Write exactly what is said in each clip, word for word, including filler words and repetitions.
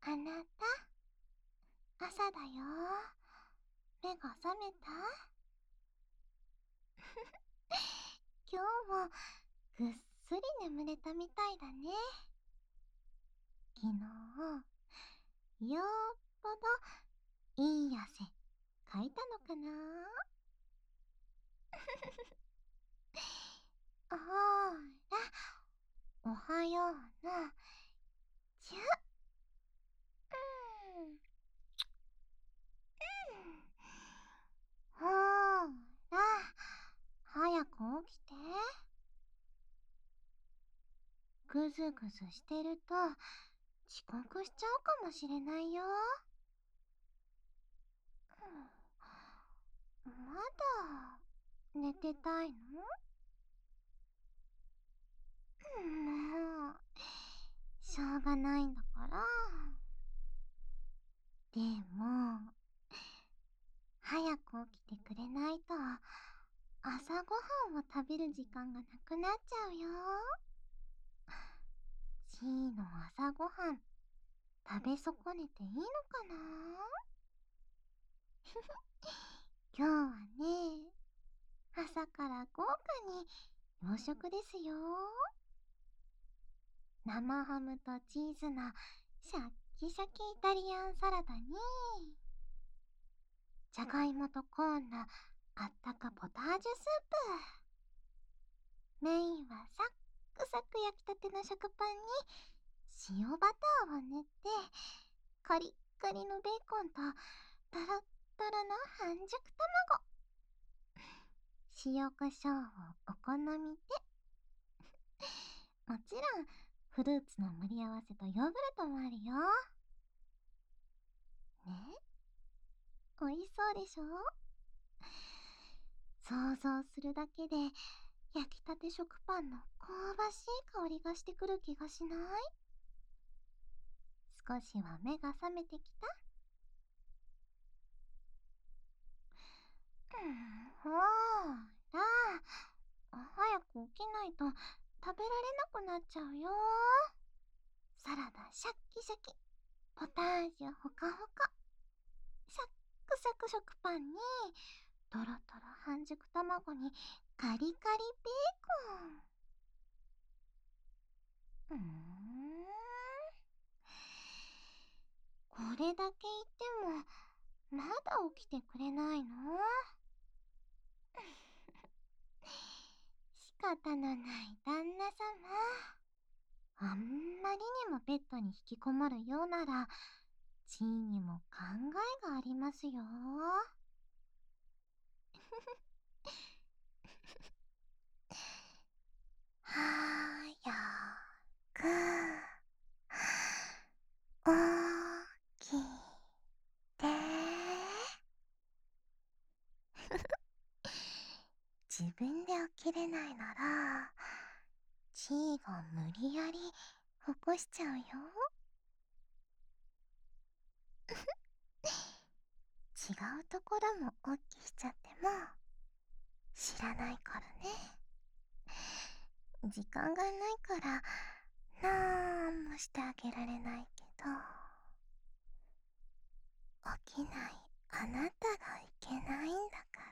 あなた、朝だよ。目が覚めた？今日もぐっすり眠れたみたいだね。昨日、よっぽどいい汗かいたのかな？ほーら、おはようの、ちゅうん、ほーら、早く起きて。ぐずぐずしてると遅刻しちゃうかもしれないよ。うん、まだ寝てたいの？もう、しょうがないんだから。でも、早く起きてくれないと朝ごはんを食べる時間がなくなっちゃうよ。ちーの朝ごはん食べ損ねていいのかな？今日はね、朝から豪華に洋食ですよ。生ハムとチーズのシャッキシャキイタリアンサラダに、じゃがいもとコーンのあったかポタージュスープ。メインはサックサク焼きたての食パンに塩バターを塗って、カリッカリのベーコンとトロットロの半熟卵、塩コショウをお好みで。もちろんフルーツの盛り合わせとヨーグルトもあるよ。ね、おいしそうでしょ？想像するだけで焼きたて食パンの香ばしい香りがしてくる気がしない？少しは目が覚めてきた？うん、ほーら、早く起きないと食べられなくなっちゃうよ。サラダシャッキシャキ、ポタージュほかほか、サックサク食パンにトロトロ半熟卵にカリカリベーコン。うーん、これだけ言ってもまだ起きてくれないの？仕方のない旦那様。あんまりにもベッドに引きこもるようなら、ちーにも考えがありますよ。はーやく起きて。自分で起きれないなら、ちーが無理やり起こしちゃうよ。違うところもおっきしちゃっても知らないからね。時間がないからなんもしてあげられないけど、起きないあなたがいけないんだから。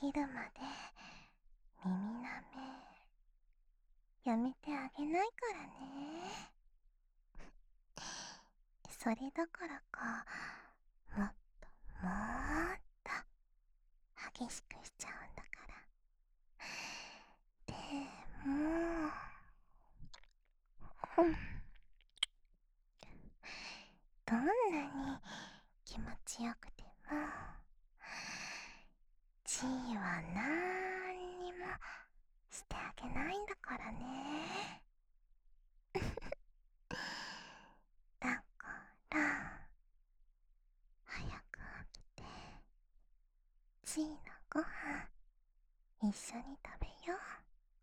起きるまで耳なめやめてあげないからね。それだからか、もっともーっと激しくしちゃうんだから。でも、うん、どんなに気持ちよくても、ちーはなんにもしてあげないんだからね。だから、早く起きて、ちーのご飯一緒に食べよう。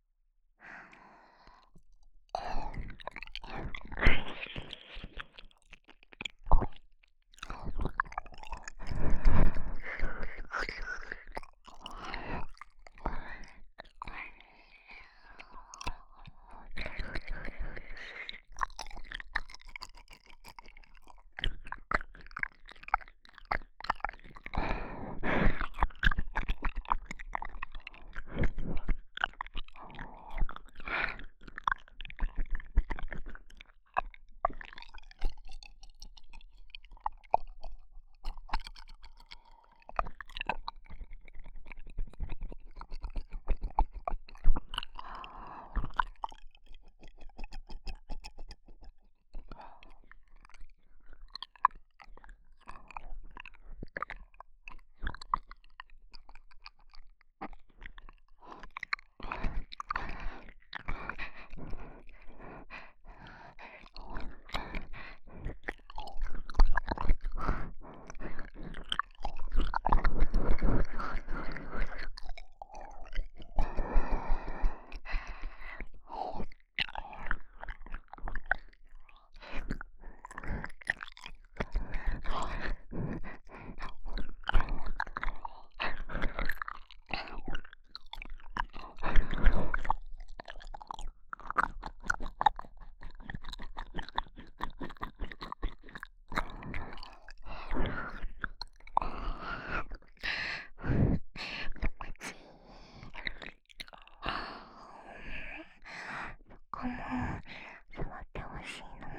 こも座ってほしいの。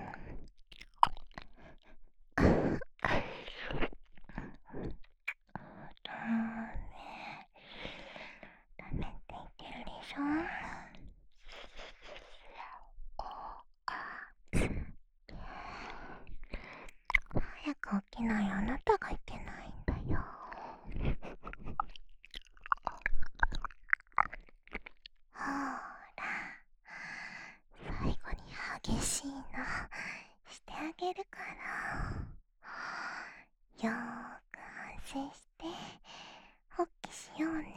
ダメダメって言ってるでしょ。早く起きないあなたがいけないんだよ。ほら、最後に激しいのしてあげるから。よーく安心して発揮しようね。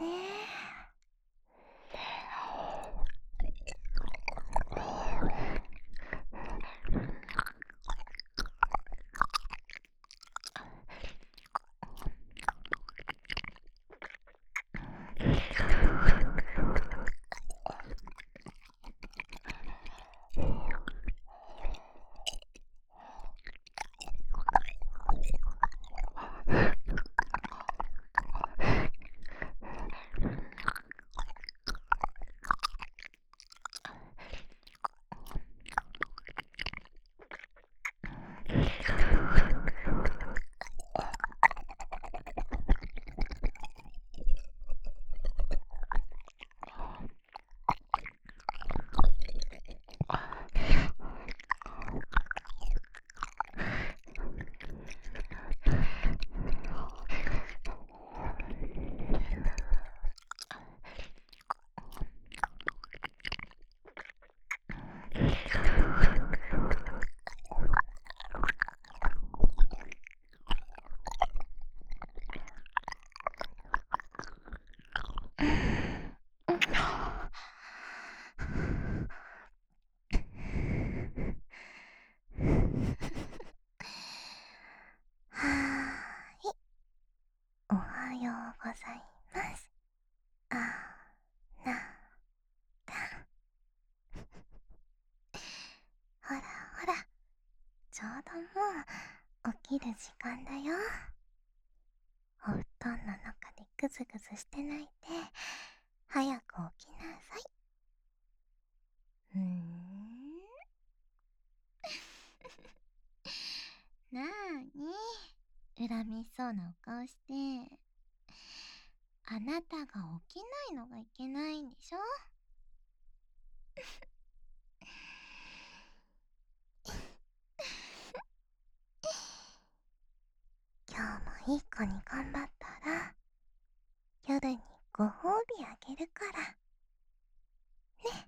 はーい、おはようございます。あなた。ほらほら、ちょうどもう起きる時間だよ。お布団の中でぐぐずぐずしてないで、早く起きなさい。うーん。なーに、恨みそうなお顔して。あなたが起きないのがいけないんでしょ。今日もいい子に頑張ったら、夜にご褒美あげるから。ね。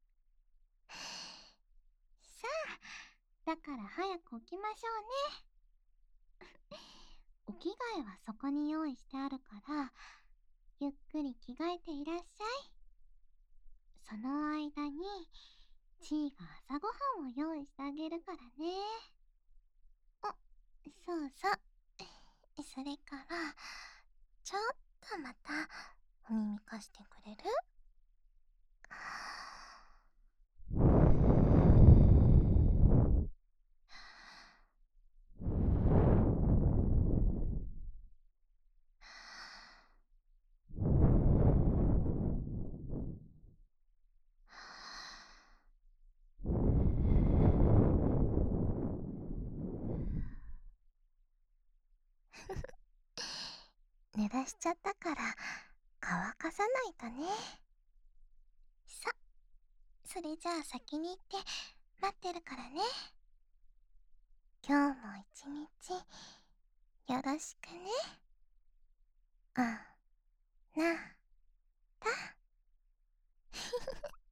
さあ、だから早く起きましょうね。お着替えはそこに用意してあるから、ゆっくり着替えていらっしゃい。その間に、ちーが朝ごはんを用意してあげるからね。あ、そうそう。それから、ちょっとまた、お耳貸してくれる？濡らしちゃったから乾かさないとね。さ、それじゃあ先に行って待ってるからね。今日も一日よろしくね。あ、な、た。